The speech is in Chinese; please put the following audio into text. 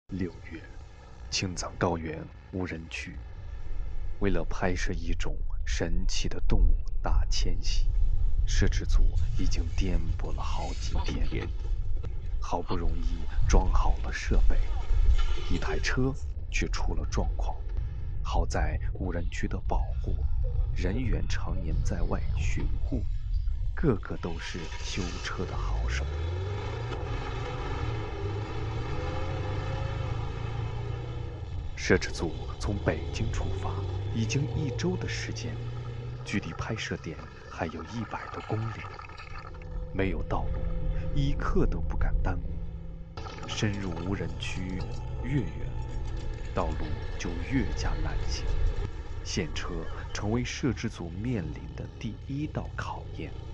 6月，青藏高原无人区，为了拍摄一种神奇的动物大迁徙，摄制组已经颠簸了好几天。好不容易装好了设备，一台车却出了状况。好在无人区的保护人员常年在外巡护，个个都是修车的好手。摄制组从北京出发，已经1周的时间，距离拍摄点还有100多公里。没有道路，一刻都不敢耽误。深入无人区越远，道路就越加难行。现车成为摄制组面临的第一道考验。